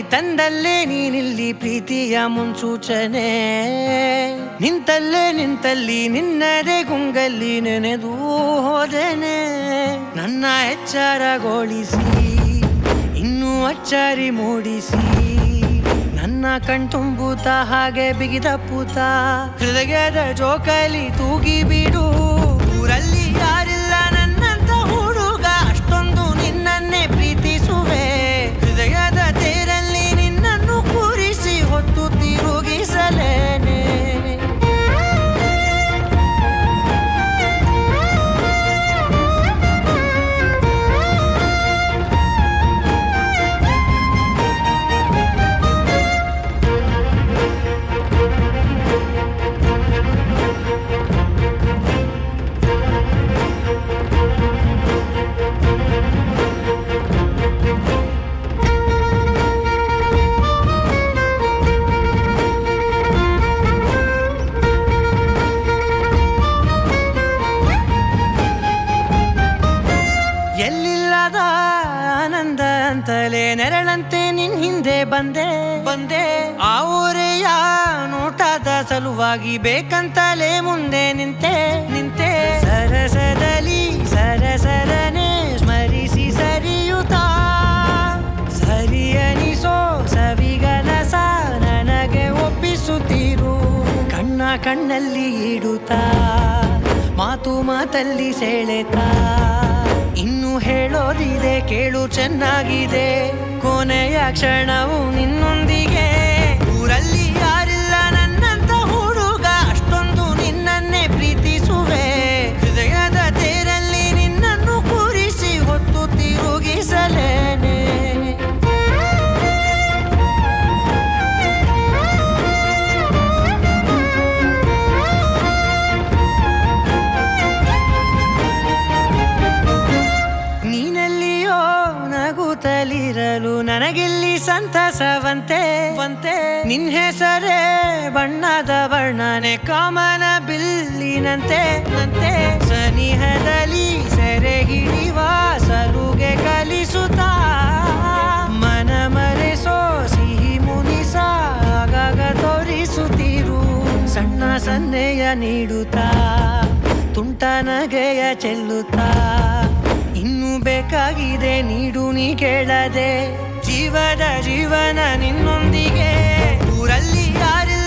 ತಂದಲ್ಲೇ ನೀನಿಲ್ಲಿ ಪ್ರೀತಿಯ ಮುನ್ಸೂಚನೆ, ನಿಂತಲ್ಲಿ ನಿನ್ನದೇ ಗುಂಗಲ್ಲಿ ನೆನೆದು ಹೋದೆನೆ. ನನ್ನ ಎಚ್ಚರಗೊಳಿಸಿ ಇನ್ನೂ ಅಚ್ಚರಿ ಮೂಡಿಸಿ, ನನ್ನ ಕಣ್ತುಂಬುತ್ತ ಹಾಗೆ ಬಿಗಿದ ಪೂತ ಹೃದಯದ ಜೋಕಾಲಿ ತೂಗಿ ಬಿಡು. ಊರಲ್ಲಿ ಯಾರಿಲ್ಲ ನನ್ನಂತ ಹುಡುಗ, ಅಷ್ಟೊಂದು ನಿನ್ನನ್ನೇ ಪ್ರೀತಿಸುವೆ. ಹೃದಯದ ತೇರಲ್ಲಿ ನಿನ್ನನ್ನು ಕೂರಿಸಿ ಹೊತ್ತು ತಿರುಗಿಸಲೇನೆ. ಎಲ್ಲಿಲ್ಲದ ಆನಂದ ಅಂತಲೇ ನೆರಳಂತೆ ನಿನ್ ಹಿಂದೆ ಬಂದೆ. ಆ ಊರೆಯ ನೋಟದ ಸಲುವಾಗಿ ಬೇಕಂತಲೇ ಮುಂದೆ ನಿಂತೆ. ಸರಸದಲ್ಲಿ ಸರಸರನೆ ಸ್ಮರಿಸಿ ಸರಿಯುತ್ತಾ, ಸರಿಯನಿಸೋ ಸವಿಗನಸ ನನಗೆ ಒಪ್ಪಿಸುತ್ತೀರು. ಕಣ್ಣಲ್ಲಿ ಇಡುತ್ತಾ, ಮಾತಲ್ಲಿ ಸೆಳೆತಾ, ಇನ್ನು ಹೇಳೋದಿದೆ ಕೇಳು ಚೆನ್ನಾಗಿದೆ. ಕೊನೆಯ ಕ್ಷಣವು ನಿನ್ನೊಂದಿಗೆ. ಊರಲ್ಲಿ ಯಾರಿಲ್ಲ ನನ್ನಂತ ಹುಡುಗ, ಅಷ್ಟೊಂದು ನಿನ್ನನ್ನೇ ಪ್ರೀತಿಸುವೆ. ಹೃದಯದ ತೇರಲ್ಲಿ ನಿನ್ನನ್ನು ಕೂರಿಸಿ ಹೊತ್ತು ತಿರುಗಿಸಲೇನೆ. ನಗುತ್ತಲಿರಲು ನನಗಿಲ್ಲಿ ಸಂತಸವಂತೆ. ನಿನ್ ಹೆಸರೇ ಬಣ್ಣದ ವರ್ಣನೆ ಕಾಮನ ಬಿಲ್ಲಿನಂತೆ. ಸನಿಹದಲ್ಲಿ ಸೆರೆ ಹಿಡಿವ ಸಲುಗೆ ಕಲಿಸುತ್ತಾ, ಮನ ಮರೆಸೋ ಸಿಹಿ ಮುನಿಸ ಆಗಾಗ ತೋರಿಸುತ್ತೀರು. ಸಣ್ಣ ಸನ್ನೆಯ ನೀಡುತ್ತಾ, ತುಂಟ ನಗೆಯ ಚೆಲ್ಲುತ್ತಾ, ಇನ್ನೂ ಬೇಕಾಗಿದೆ ನೀಡು ನೀ ಕೇಳದೆ. ಜೀವನ ನಿನ್ನೊಂದಿಗೆ. ಊರಲ್ಲಿ ಯಾರಿಲ್ಲ